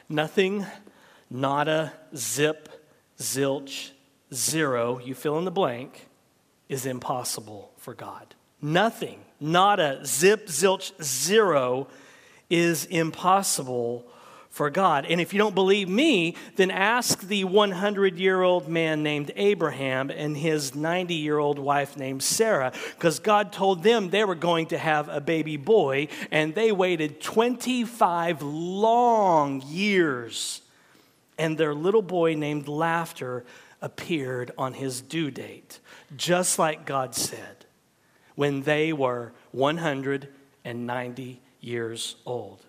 Nothing, nada, zip, zilch, zero, you fill in the blank, is impossible for God. Nothing, nada, zip, zilch, zero is impossible for God. And if you don't believe me, then ask the 100-year-old man named Abraham and his 90-year-old wife named Sarah, because God told them they were going to have a baby boy, and they waited 25 long years, and their little boy named Laughter appeared on his due date, just like God said, when they were 190 years old.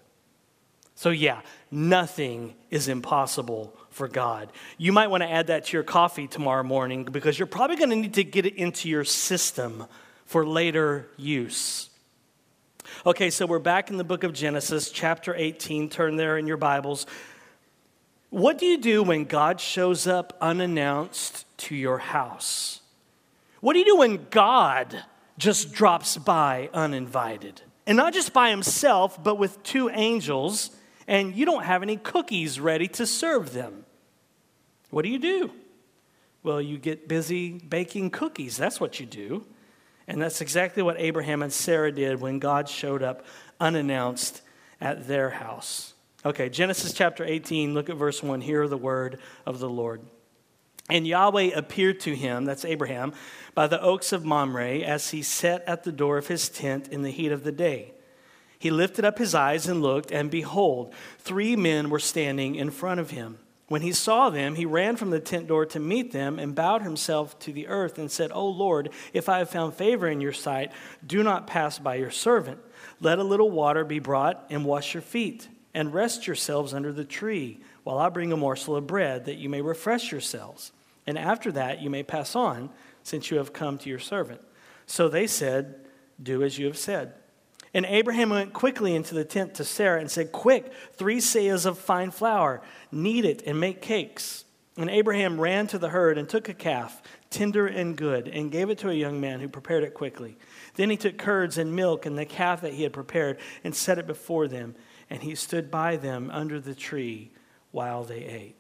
So yeah, nothing is impossible for God. You might want to add that to your coffee tomorrow morning, because you're probably going to need to get it into your system for later use. Okay, so we're back in the book of Genesis, chapter 18. Turn there in your Bibles. What do you do when God shows up unannounced to your house? What do you do when God just drops by uninvited? And not just by himself, but with two angels, and you don't have any cookies ready to serve them. What do? Well, you get busy baking cookies. That's what you do. And that's exactly what Abraham and Sarah did when God showed up unannounced at their house. Okay, Genesis chapter 18, look at verse 1. Hear the word of the Lord. And Yahweh appeared to him, that's Abraham, by the oaks of Mamre as he sat at the door of his tent in the heat of the day. He lifted up his eyes and looked, and behold, 3 men were standing in front of him. When he saw them, he ran from the tent door to meet them and bowed himself to the earth and said, O Lord, if I have found favor in your sight, do not pass by your servant. Let a little water be brought and wash your feet, and rest yourselves under the tree, while I bring a morsel of bread, that you may refresh yourselves. And after that you may pass on, since you have come to your servant. So they said, do as you have said. And Abraham went quickly into the tent to Sarah and said, quick, 3 seahs of fine flour, knead it and make cakes. And Abraham ran to the herd and took a calf, tender and good, and gave it to a young man who prepared it quickly. Then he took curds and milk and the calf that he had prepared and set it before them. And he stood by them under the tree while they ate.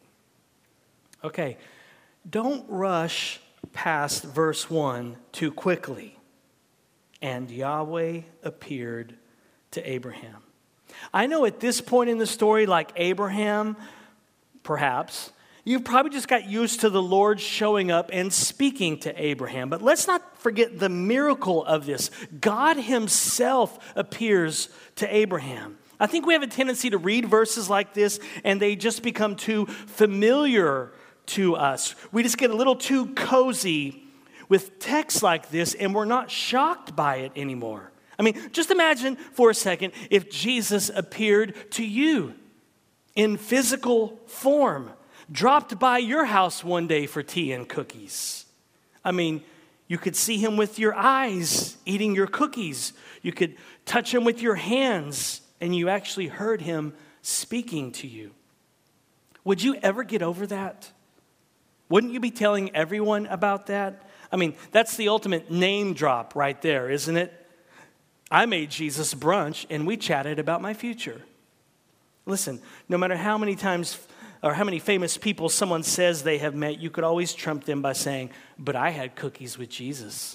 Okay, don't rush past verse 1 too quickly. And Yahweh appeared to Abraham. I know at this point in the story, like Abraham, perhaps, you've probably just got used to the Lord showing up and speaking to Abraham. But let's not forget the miracle of this. God himself appears to Abraham. I think we have a tendency to read verses like this, and they just become too familiar to us. We just get a little too cozy with texts like this, and we're not shocked by it anymore. I mean, just imagine for a second if Jesus appeared to you in physical form, dropped by your house one day for tea and cookies. I mean, you could see him with your eyes eating your cookies. You could touch him with your hands, and you actually heard him speaking to you. Would you ever get over that? Wouldn't you be telling everyone about that? I mean, that's the ultimate name drop right there, isn't it? I made Jesus brunch, and we chatted about my future. Listen, no matter how many times or how many famous people someone says they have met, you could always trump them by saying, but I had cookies with Jesus.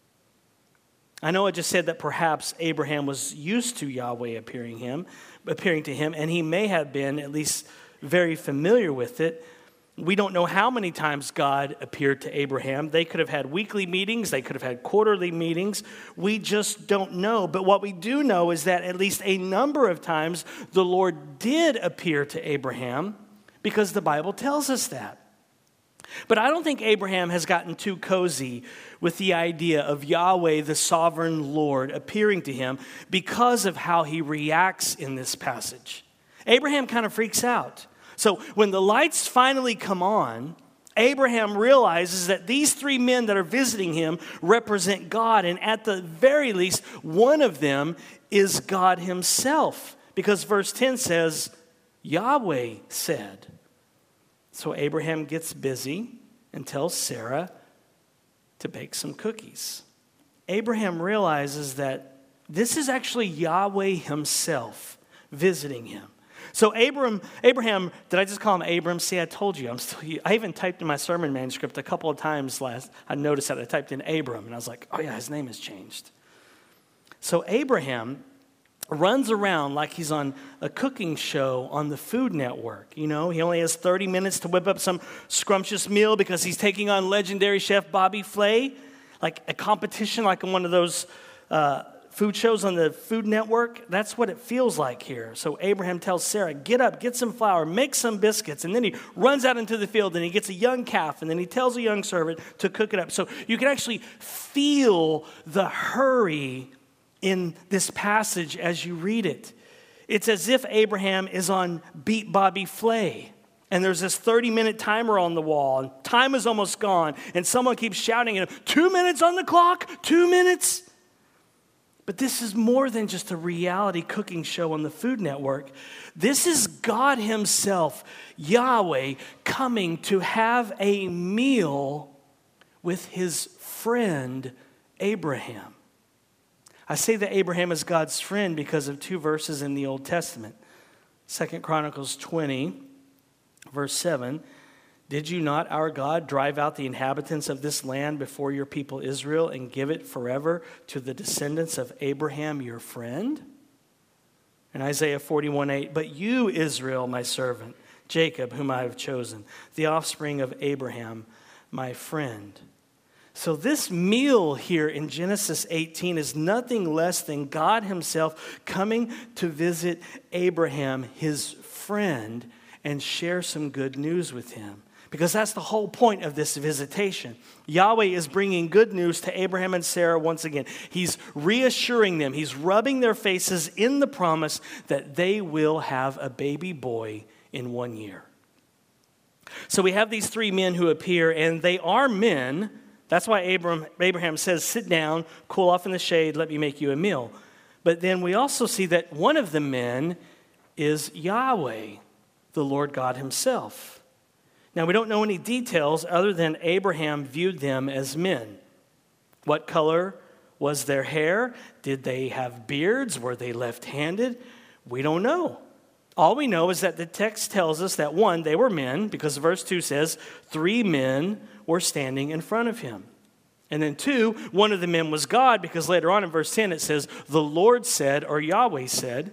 I know I just said that perhaps Abraham was used to Yahweh appearing to him, and he may have been at least very familiar with it. We don't know how many times God appeared to Abraham. They could have had weekly meetings. They could have had quarterly meetings. We just don't know. But what we do know is that at least a number of times the Lord did appear to Abraham, because the Bible tells us that. But I don't think Abraham has gotten too cozy with the idea of Yahweh, the sovereign Lord, appearing to him because of how he reacts in this passage. Abraham kind of freaks out. So when the lights finally come on, Abraham realizes that these 3 men that are visiting him represent God, and at the very least, one of them is God himself, because verse 10 says, Yahweh said. So Abraham gets busy and tells Sarah to bake some cookies. Abraham realizes that this is actually Yahweh himself visiting him. So Abraham, did I just call him Abram? See, I told you, I even typed in my sermon manuscript a couple of times I noticed that I typed in Abram, and I was like, oh yeah, his name has changed. So Abraham runs around like he's on a cooking show on the Food Network. You know, he only has 30 minutes to whip up some scrumptious meal because he's taking on legendary chef Bobby Flay, like a competition like in one of those food shows on the Food Network. That's what it feels like here. So Abraham tells Sarah, get up, get some flour, make some biscuits. And then he runs out into the field and he gets a young calf. And then he tells a young servant to cook it up. So you can actually feel the hurry in this passage as you read it. It's as if Abraham is on Beat Bobby Flay. And there's this 30-minute timer on the wall. And time is almost gone. And someone keeps shouting at him, 2 minutes on the clock, 2 minutes. But this is more than just a reality cooking show on the Food Network. This is God himself, Yahweh, coming to have a meal with his friend Abraham. I say that Abraham is God's friend because of two verses in the Old Testament. 2 Chronicles 20, verse 7. Did you not, our God, drive out the inhabitants of this land before your people Israel and give it forever to the descendants of Abraham, your friend? And Isaiah 41:8. But you, Israel, my servant, Jacob, whom I have chosen, the offspring of Abraham, my friend. So this meal here in Genesis 18 is nothing less than God himself coming to visit Abraham, his friend, and share some good news with him. Because that's the whole point of this visitation. Yahweh is bringing good news to Abraham and Sarah once again. He's reassuring them. He's rubbing their faces in the promise that they will have a baby boy in 1 year. So we have these three men who appear, and they are men. That's why Abraham says, sit down, cool off in the shade, let me make you a meal. But then we also see that one of the men is Yahweh, the Lord God himself. Now, we don't know any details other than Abraham viewed them as men. What color was their hair? Did they have beards? Were they left-handed? We don't know. All we know is that the text tells us that, one, they were men, because verse 2 says, 3 men were standing in front of him. And then 2, one of the men was God, because later on in verse 10 it says, the Lord said, or Yahweh said.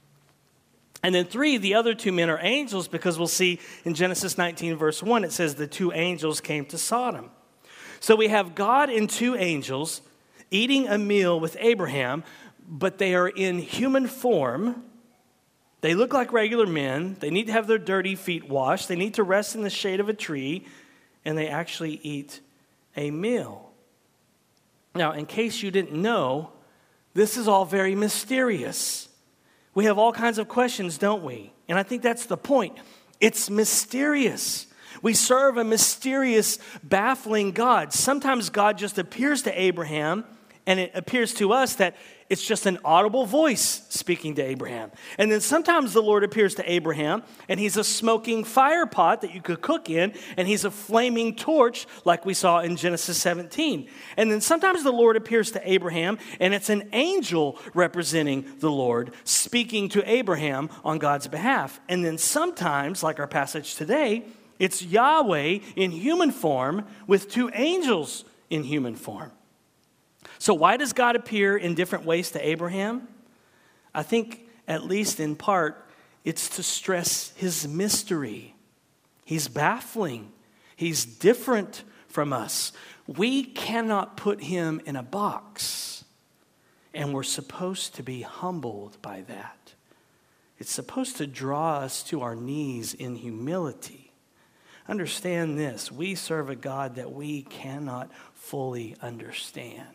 And then 3, the other 2 men are angels, because we'll see in Genesis 19, verse 1, it says the 2 angels came to Sodom. So we have God and 2 angels eating a meal with Abraham, but they are in human form. They look like regular men. They need to have their dirty feet washed. They need to rest in the shade of a tree, and they actually eat a meal. Now, in case you didn't know, this is all very mysterious. We have all kinds of questions, don't we? And I think that's the point. It's mysterious. We serve a mysterious, baffling God. Sometimes God just appears to Abraham, and it appears to us that it's just an audible voice speaking to Abraham. And then sometimes the Lord appears to Abraham, and he's a smoking fire pot that you could cook in, and he's a flaming torch like we saw in Genesis 17. And then sometimes the Lord appears to Abraham, and it's an angel representing the Lord speaking to Abraham on God's behalf. And then sometimes, like our passage today, it's Yahweh in human form with 2 angels in human form. So why does God appear in different ways to Abraham? I think, at least in part, it's to stress his mystery. He's baffling. He's different from us. We cannot put him in a box, and we're supposed to be humbled by that. It's supposed to draw us to our knees in humility. Understand this, we serve a God that we cannot fully understand.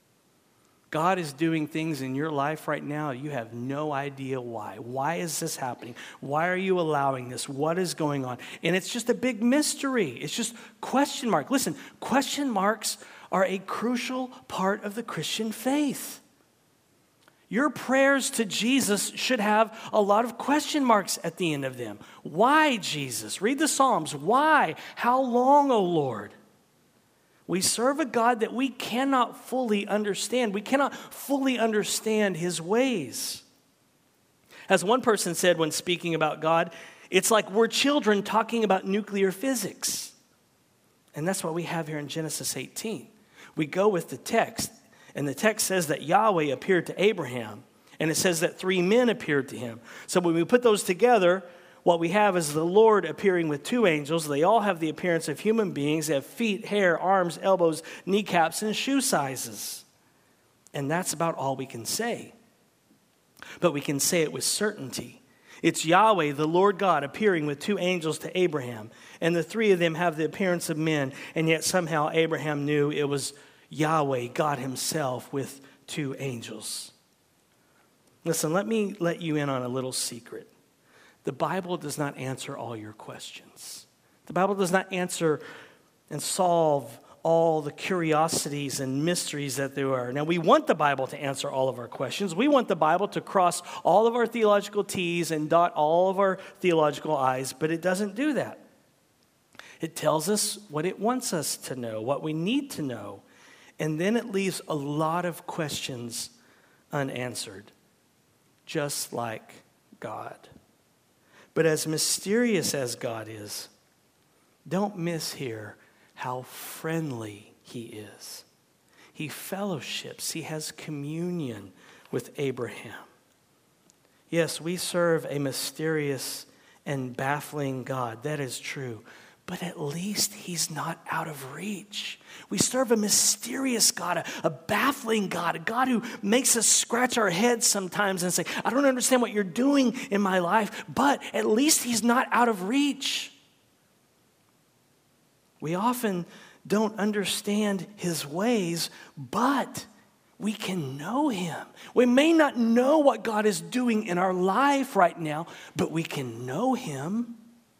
God is doing things in your life right now. You have no idea why. Why is this happening? Why are you allowing this? What is going on? And it's just a big mystery. It's just question mark. Listen, question marks are a crucial part of the Christian faith. Your prayers to Jesus should have a lot of question marks at the end of them. Why, Jesus? Read the Psalms. Why? How long, O Lord? We serve a God that we cannot fully understand. We cannot fully understand his ways. As one person said when speaking about God, it's like we're children talking about nuclear physics. And that's what we have here in Genesis 18. We go with the text, and the text says that Yahweh appeared to Abraham, and it says that 3 men appeared to him. So when we put those together, what we have is the Lord appearing with 2 angels. They all have the appearance of human beings. They have feet, hair, arms, elbows, kneecaps, and shoe sizes. And that's about all we can say. But we can say it with certainty. It's Yahweh, the Lord God, appearing with 2 angels to Abraham. And the 3 of them have the appearance of men. And yet somehow Abraham knew it was Yahweh, God himself, with 2 angels. Listen, let me let you in on a little secret. The Bible does not answer all your questions. The Bible does not answer and solve all the curiosities and mysteries that there are. Now, we want the Bible to answer all of our questions. We want the Bible to cross all of our theological T's and dot all of our theological I's, but it doesn't do that. It tells us what it wants us to know, what we need to know, and then it leaves a lot of questions unanswered, just like God. But as mysterious as God is, don't miss here how friendly he is. He fellowships, he has communion with Abraham. Yes, we serve a mysterious and baffling God. That is true. But at least he's not out of reach. We serve a mysterious God, a baffling God, a God who makes us scratch our heads sometimes and say, I don't understand what you're doing in my life, but at least he's not out of reach. We often don't understand his ways, but we can know him. We may not know what God is doing in our life right now, but we can know him.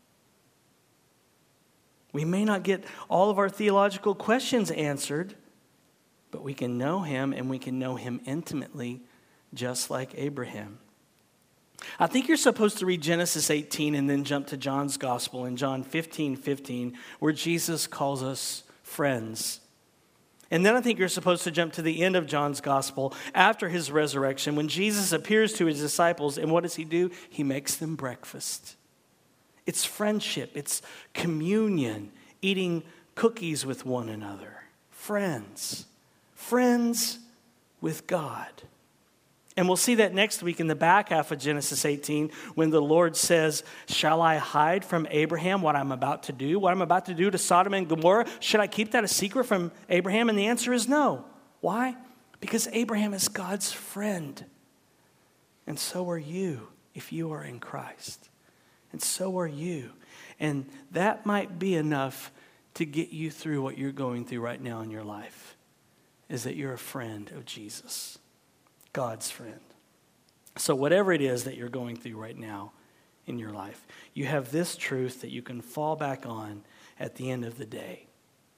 We may not get all of our theological questions answered, but we can know him, and we can know him intimately, just like Abraham. I think you're supposed to read Genesis 18 and then jump to John's Gospel in John 15:15, where Jesus calls us friends. And then I think you're supposed to jump to the end of John's Gospel after his resurrection, when Jesus appears to his disciples, and what does he do? He makes them breakfast. It's friendship. It's communion, eating cookies with one another. Friends. Friends with God. And we'll see that next week in the back half of Genesis 18 when the Lord says, shall I hide from Abraham what I'm about to do? What I'm about to do to Sodom and Gomorrah? Should I keep that a secret from Abraham? And the answer is no. Why? Because Abraham is God's friend. And so are you if you are in Christ. And so are you. And that might be enough to get you through what you're going through right now in your life, is that you're a friend of Jesus, God's friend. So whatever it is that you're going through right now in your life, you have this truth that you can fall back on at the end of the day.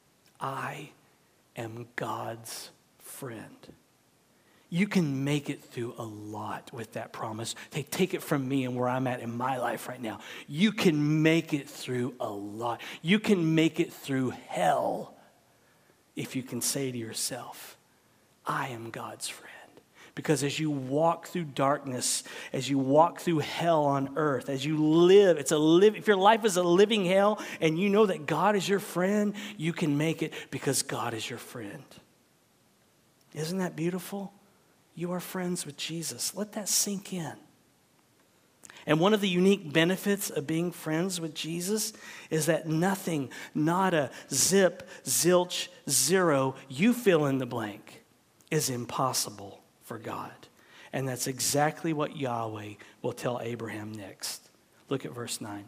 I am God's friend. You can make it through a lot with that promise. Take it from me and where I'm at in my life right now. You can make it through a lot. You can make it through hell if you can say to yourself, I am God's friend. Because as you walk through darkness, as you walk through hell on earth, as you live, if your life is a living hell and you know that God is your friend, you can make it because God is your friend. Isn't that beautiful? You are friends with Jesus. Let that sink in. And one of the unique benefits of being friends with Jesus is that nothing, nada, zip, zilch, zero, you fill in the blank, is impossible for God. And that's exactly what Yahweh will tell Abraham next. Look at verse 9.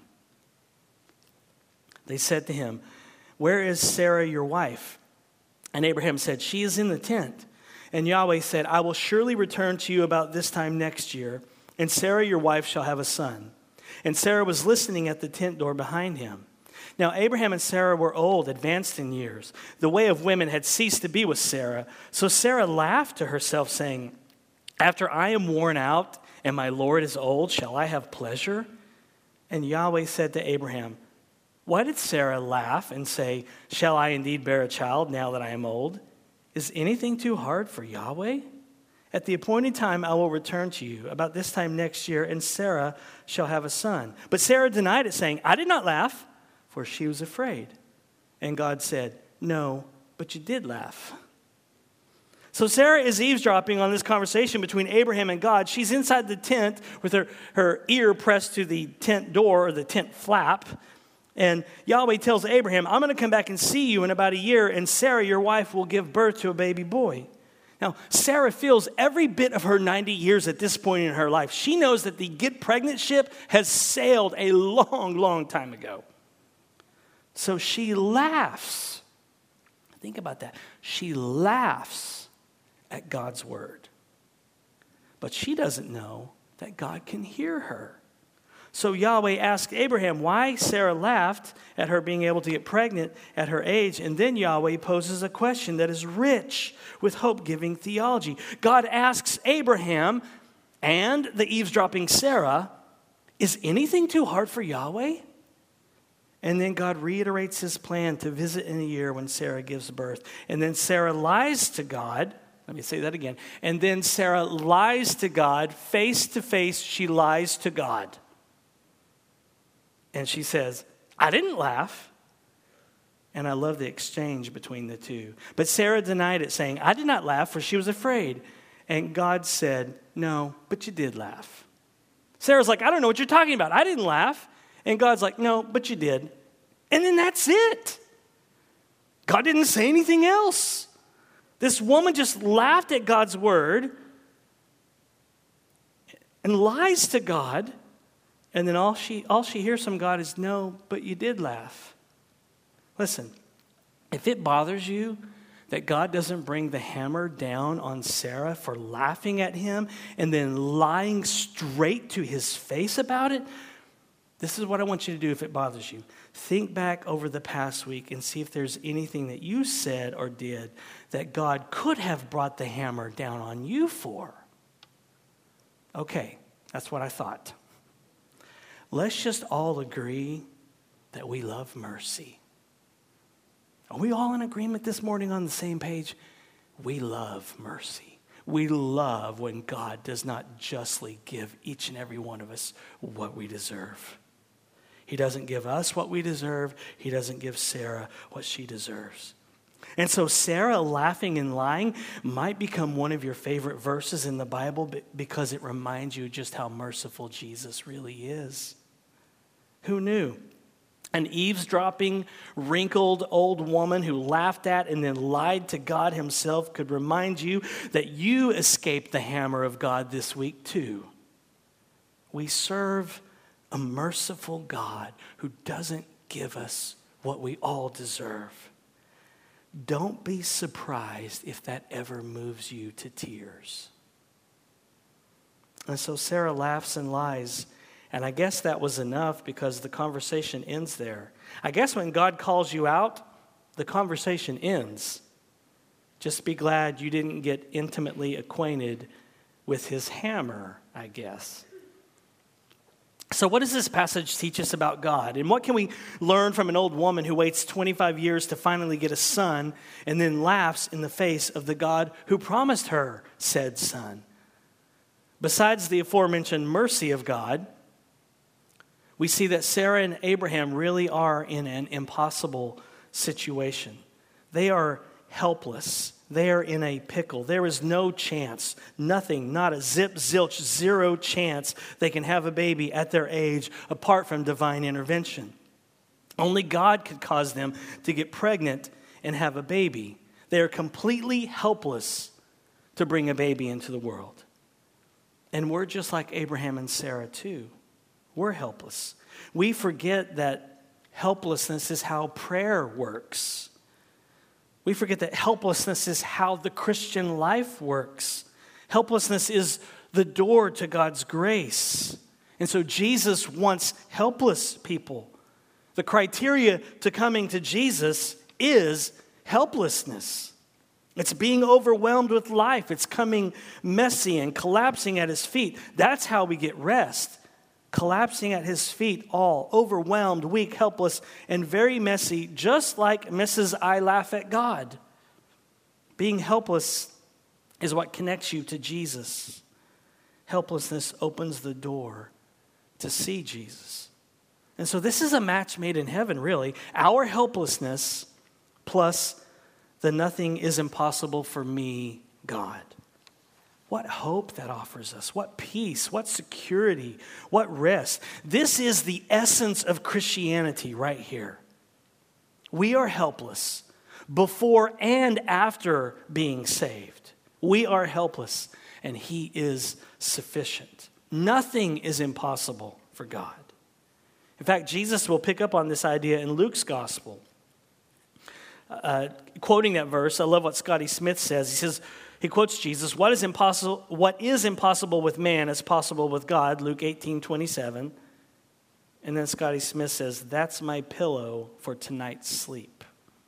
They said to him, where is Sarah your wife? And Abraham said, she is in the tent. And Yahweh said, I will surely return to you about this time next year, and Sarah your wife shall have a son. And Sarah was listening at the tent door behind him. Now Abraham and Sarah were old, advanced in years. The way of women had ceased to be with Sarah. So Sarah laughed to herself, saying, after I am worn out and my Lord is old, shall I have pleasure? And Yahweh said to Abraham, why did Sarah laugh and say, shall I indeed bear a child now that I am old? Is anything too hard for Yahweh? At the appointed time, I will return to you about this time next year, and Sarah shall have a son. But Sarah denied it, saying, I did not laugh, for she was afraid. And God said, no, but you did laugh. So Sarah is eavesdropping on this conversation between Abraham and God. She's inside the tent with her ear pressed to the tent door or the tent flap. And Yahweh tells Abraham, I'm going to come back and see you in about a year, and Sarah, your wife, will give birth to a baby boy. Now, Sarah feels every bit of her 90 years at this point in her life. She knows that the get pregnant ship has sailed a long, long time ago. So she laughs. Think about that. She laughs at God's word. But she doesn't know that God can hear her. So Yahweh asked Abraham why Sarah laughed at her being able to get pregnant at her age. And then Yahweh poses a question that is rich with hope-giving theology. God asks Abraham and the eavesdropping Sarah, is anything too hard for Yahweh? And then God reiterates his plan to visit in a year when Sarah gives birth. And then Sarah lies to God. Let me say that again. And then Sarah lies to God. Face to face, she lies to God. And she says, I didn't laugh. And I love the exchange between the two. But Sarah denied it, saying, I did not laugh, for she was afraid. And God said, no, but you did laugh. Sarah's like, I don't know what you're talking about. I didn't laugh. And God's like, no, but you did. And then that's it. God didn't say anything else. This woman just laughed at God's word and lies to God. And then all she hears from God is, no, but you did laugh. Listen, if it bothers you that God doesn't bring the hammer down on Sarah for laughing at him and then lying straight to his face about it, this is what I want you to do if it bothers you. Think back over the past week and see if there's anything that you said or did that God could have brought the hammer down on you for. Okay, that's what I thought. Let's just all agree that we love mercy. Are we all in agreement this morning on the same page? We love mercy. We love when God does not justly give each and every one of us what we deserve. He doesn't give us what we deserve. He doesn't give Sarah what she deserves. And so Sarah laughing and lying might become one of your favorite verses in the Bible because it reminds you just how merciful Jesus really is. Who knew? An eavesdropping, wrinkled old woman who laughed at and then lied to God himself could remind you that you escaped the hammer of God this week too. We serve a merciful God who doesn't give us what we all deserve. Don't be surprised if that ever moves you to tears. And so Sarah laughs and lies. And I guess that was enough because the conversation ends there. I guess when God calls you out, the conversation ends. Just be glad you didn't get intimately acquainted with his hammer, I guess. So what does this passage teach us about God? And what can we learn from an old woman who waits 25 years to finally get a son and then laughs in the face of the God who promised her said son? Besides the aforementioned mercy of God, we see that Sarah and Abraham really are in an impossible situation. They are helpless. They are in a pickle. There is no chance, nothing, not a zip, zilch, zero chance they can have a baby at their age apart from divine intervention. Only God could cause them to get pregnant and have a baby. They are completely helpless to bring a baby into the world. And we're just like Abraham and Sarah too. We're helpless. We forget that helplessness is how prayer works. We forget that helplessness is how the Christian life works. Helplessness is the door to God's grace. And so Jesus wants helpless people. The criteria to coming to Jesus is helplessness. It's being overwhelmed with life. It's coming messy and collapsing at his feet. That's how we get rest. Collapsing at his feet, all overwhelmed, weak, helpless, and very messy, just like Mrs. I Laugh at God. Being helpless is what connects you to Jesus. Helplessness opens the door to see Jesus. And so this is a match made in heaven, really. Our helplessness plus the nothing is impossible for me, God. What hope that offers us. What peace, what security, what rest. This is the essence of Christianity right here. We are helpless before and after being saved. We are helpless, and He is sufficient. Nothing is impossible for God. In fact, Jesus will pick up on this idea in Luke's gospel. Quoting that verse, I love what Scotty Smith says. He quotes Jesus, what is impossible with man is possible with God, Luke 18:27. And then Scotty Smith says, that's my pillow for tonight's sleep.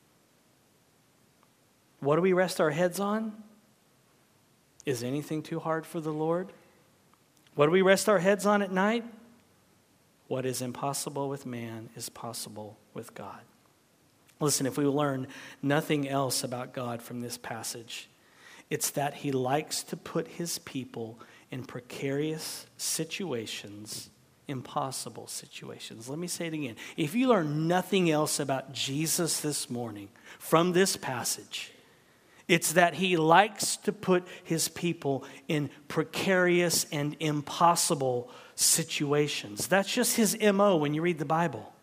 What do we rest our heads on? Is anything too hard for the Lord? What do we rest our heads on at night? What is impossible with man is possible with God. Listen, if we learn nothing else about God from this passage, it's that He likes to put His people in precarious situations, impossible situations. Let me say it again. If you learn nothing else about Jesus this morning from this passage, it's that He likes to put His people in precarious and impossible situations. That's just His MO when you read the Bible.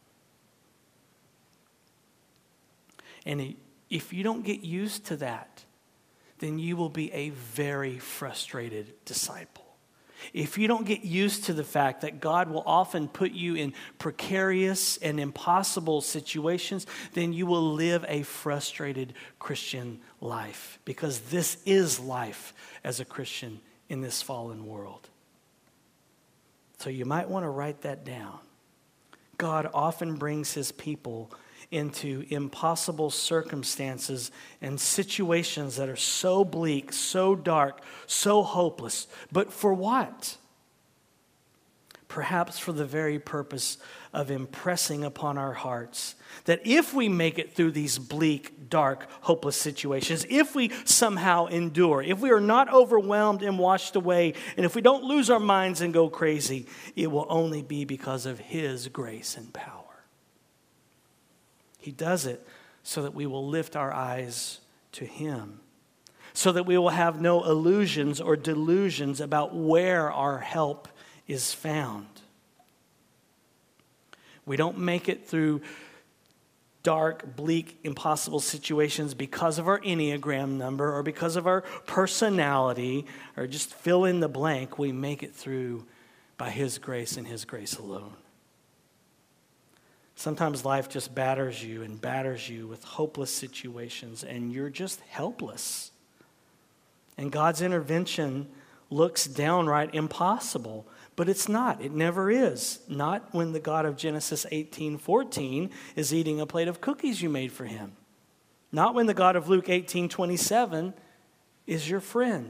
And if you don't get used to that, then you will be a very frustrated disciple. If you don't get used to the fact that God will often put you in precarious and impossible situations, then you will live a frustrated Christian life, because this is life as a Christian in this fallen world. So you might want to write that down. God often brings His people into impossible circumstances and situations that are so bleak, so dark, so hopeless. But for what? Perhaps for the very purpose of impressing upon our hearts that if we make it through these bleak, dark, hopeless situations, if we somehow endure, if we are not overwhelmed and washed away, and if we don't lose our minds and go crazy, it will only be because of His grace and power. He does it so that we will lift our eyes to Him, so that we will have no illusions or delusions about where our help is found. We don't make it through dark, bleak, impossible situations because of our Enneagram number or because of our personality or just fill in the blank. We make it through by His grace and His grace alone. Sometimes life just batters you with hopeless situations, and you're just helpless. And God's intervention looks downright impossible, but it's not. It never is. Not when the God of Genesis 18:14 is eating a plate of cookies you made for Him. Not when the God of Luke 18:27 is your friend.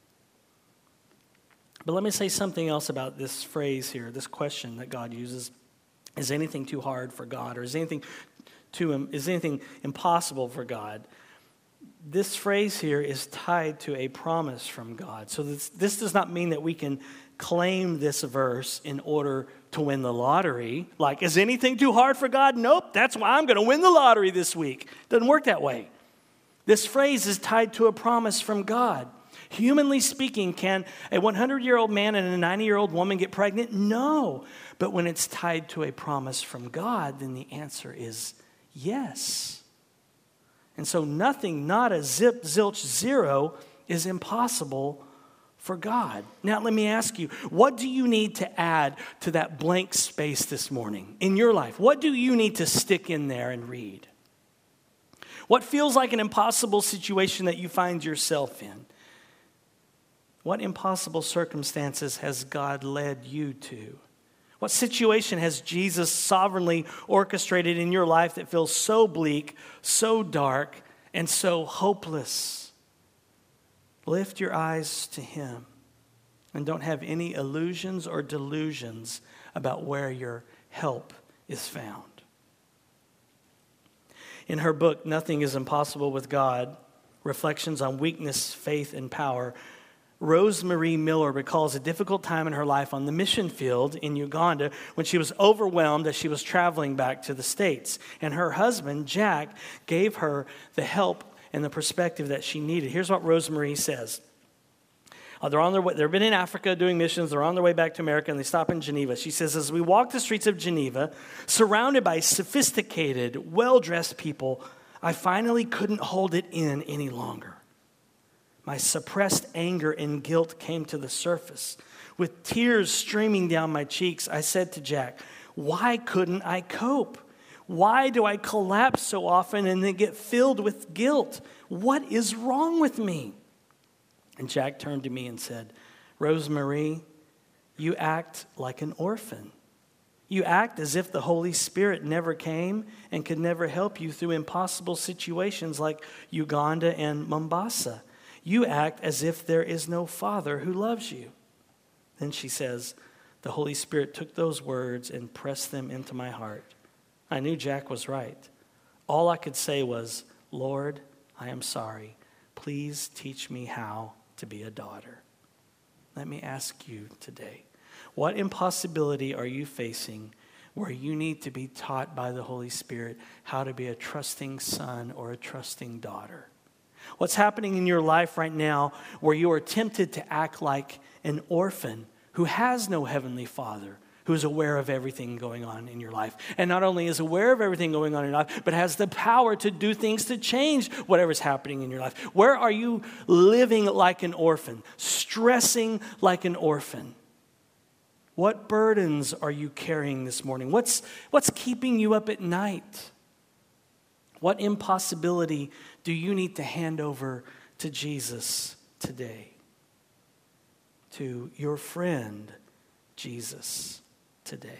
But let me say something else about this phrase here, this question that God uses. Is anything too hard for God, or is anything impossible for God? This phrase here is tied to a promise from God. So this does not mean that we can claim this verse in order to win the lottery. Like, is anything too hard for God? Nope, that's why I'm going to win the lottery this week. Doesn't work that way. This phrase is tied to a promise from God. Humanly speaking, can a 100-year-old man and a 90-year-old woman get pregnant? No. But when it's tied to a promise from God, then the answer is yes. And so nothing, not a zip, zilch, zero, is impossible for God. Now let me ask you, what do you need to add to that blank space this morning in your life? What do you need to stick in there and read? What feels like an impossible situation that you find yourself in? What impossible circumstances has God led you to? What situation has Jesus sovereignly orchestrated in your life that feels so bleak, so dark, and so hopeless? Lift your eyes to Him and don't have any illusions or delusions about where your help is found. In her book, Nothing is Impossible with God, Reflections on Weakness, Faith, and Power, Rosemarie Miller recalls a difficult time in her life on the mission field in Uganda when she was overwhelmed as she was traveling back to the States. And her husband, Jack, gave her the help and the perspective that she needed. Here's what Rosemarie says. They're on their way. They've been in Africa doing missions. They're on their way back to America, and they stop in Geneva. She says, as we walked the streets of Geneva, surrounded by sophisticated, well-dressed people, I finally couldn't hold it in any longer. My suppressed anger and guilt came to the surface. With tears streaming down my cheeks, I said to Jack, why couldn't I cope? Why do I collapse so often and then get filled with guilt? What is wrong with me? And Jack turned to me and said, Rosemarie, you act like an orphan. You act as if the Holy Spirit never came and could never help you through impossible situations like Uganda and Mombasa. You act as if there is no Father who loves you. Then she says, the Holy Spirit took those words and pressed them into my heart. I knew Jack was right. All I could say was, Lord, I am sorry. Please teach me how to be a daughter. Let me ask you today, what impossibility are you facing where you need to be taught by the Holy Spirit how to be a trusting son or a trusting daughter? What's happening in your life right now where you are tempted to act like an orphan who has no heavenly Father, who is aware of everything going on in your life? And not only is aware of everything going on in your life, but has the power to do things to change whatever's happening in your life. Where are you living like an orphan, stressing like an orphan? What burdens are you carrying this morning? What's keeping you up at night? What impossibility do you need to hand over to Jesus today? To your friend, Jesus, today.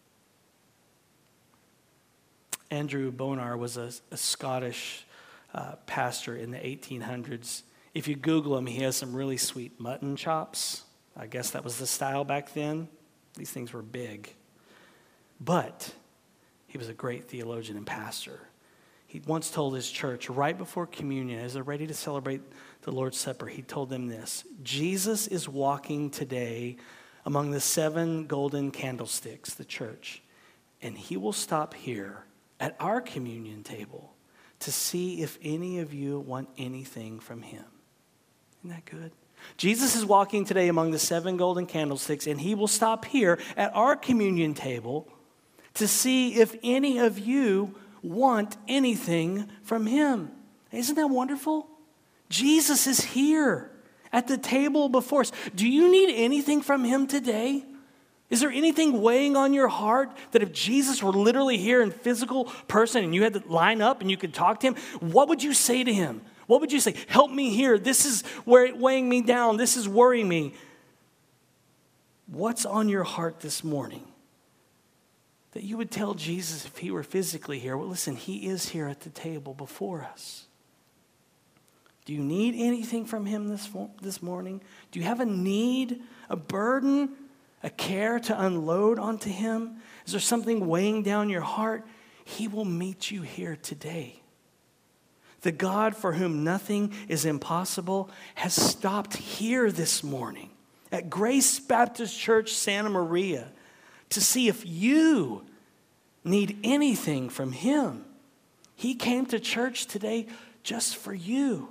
Andrew Bonar was a Scottish pastor in the 1800s. If you Google him, he has some really sweet mutton chops. I guess that was the style back then. These things were big. But he was a great theologian and pastor. He once told his church right before communion, as they're ready to celebrate the Lord's Supper, he told them this: Jesus is walking today among the 7 golden candlesticks, the church, and he will stop here at our communion table to see if any of you want anything from him. Isn't that good? Jesus is walking today among the 7 golden candlesticks, and he will stop here at our communion table to see if any of you want anything from him. Isn't that wonderful? Jesus is here at the table before us. Do you need anything from him today? Is there anything weighing on your heart that if Jesus were literally here in physical person and you had to line up and you could talk to him, what would you say to him? What would you say? Help me here. This is where it's weighing me down. This is worrying me. What's on your heart this morning that you would tell Jesus if he were physically here? Well, listen, he is here at the table before us. Do you need anything from him this morning? Do you have a need, a burden, a care to unload onto him? Is there something weighing down your heart? He will meet you here today. The God for whom nothing is impossible has stopped here this morning at Grace Baptist Church, Santa Maria, to see if you need anything from him. He came to church today just for you.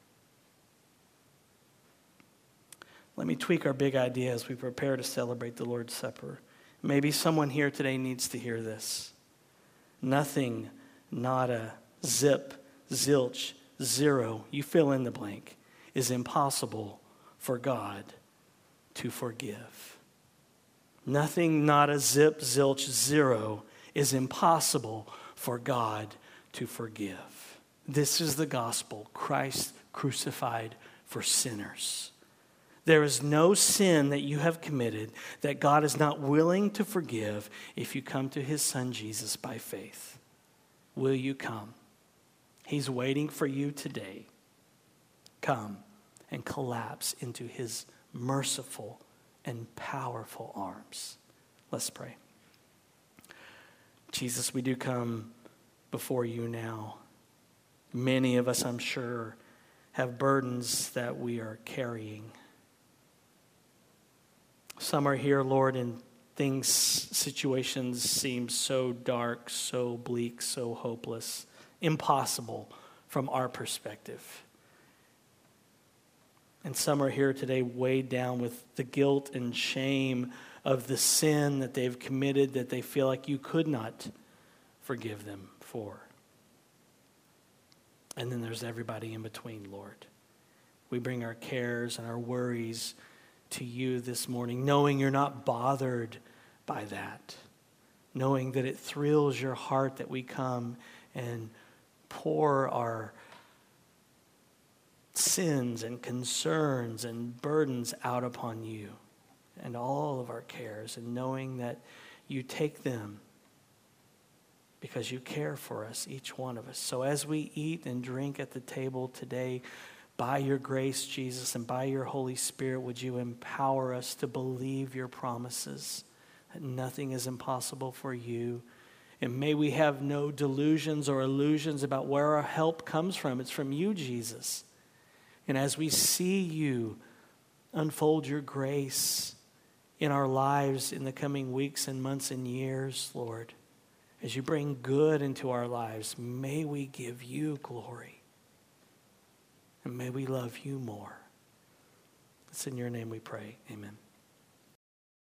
Let me tweak our big idea as we prepare to celebrate the Lord's Supper. Maybe someone here today needs to hear this. Nothing, nada, zip, zilch, zero, you fill in the blank, is impossible for God to forgive. Nothing, nada, zip, zilch, zero is impossible for God to forgive. This is the gospel, Christ crucified for sinners. There is no sin that you have committed that God is not willing to forgive if you come to his son Jesus by faith. Will you come? He's waiting for you today. Come and collapse into his merciful and powerful arms. Let's pray. Jesus, we do come before you now. Many of us, I'm sure, have burdens that we are carrying. Some are here, Lord, and situations seem so dark, so bleak, so hopeless, impossible from our perspective. And some are here today weighed down with the guilt and shame of the sin that they've committed that they feel like you could not forgive them for. And then there's everybody in between, Lord. We bring our cares and our worries to you this morning, knowing you're not bothered by that, knowing that it thrills your heart that we come and pour our sins and concerns and burdens out upon you and all of our cares, and knowing that you take them because you care for us, each one of us. So as we eat and drink at the table today, by your grace, Jesus, and by your Holy Spirit, would you empower us to believe your promises, that nothing is impossible for you. And may we have no delusions or illusions about where our help comes from. It's from you, Jesus. And as we see you unfold your grace in our lives in the coming weeks and months and years, Lord, as you bring good into our lives, may we give you glory. And may we love you more. It's in your name we pray. Amen.